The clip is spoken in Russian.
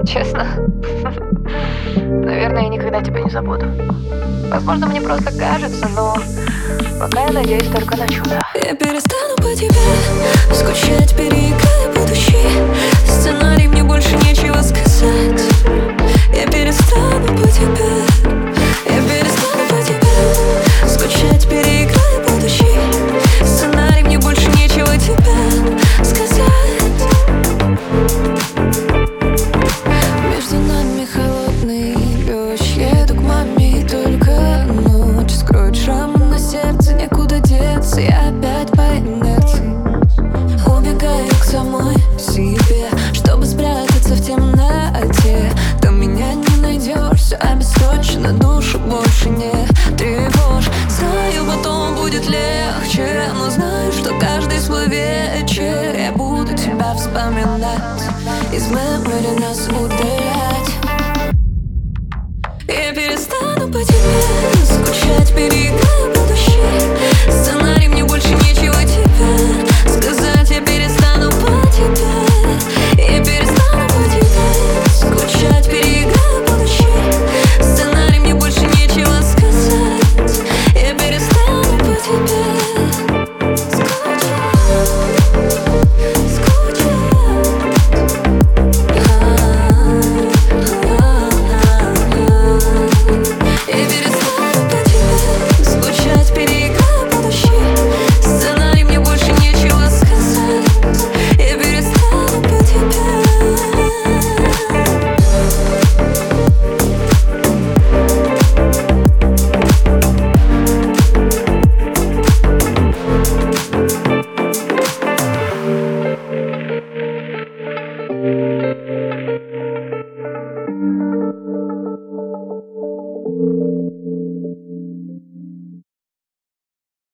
Честно? Наверное, я никогда тебя не забуду. Возможно, мне просто кажется, но пока я надеюсь только на чудо. Я перестану по тебе скучать, переиграю будущий сценарий, мне больше нечего сказать. Я перестану по тебе, я перестану по тебе скучать, переиграю будущий сценарий, мне больше нечего тебе сказать. Между нами холодный дождь, еду к маме, и только ночь скроет шрамы на сердце, некуда деться. Я опять по инерции убегаю к самой себе, чтобы спрятаться в темноте. Там меня не найдешь, все обесточено, душу больше не тревожь. Знаю, потом будет легче, но знаю, что каждый свой вечер я буду тебя вспоминать, из мемори нас удалять. Я перестану по тебе скучать, переиграю будущий сценарий, мне больше нечего тебе сказать. Я перестану по тебе, я перестану по тебе скучать, переиграю будущий сценарий, мне больше нечего сказать. Я перестану по тебе Thank you.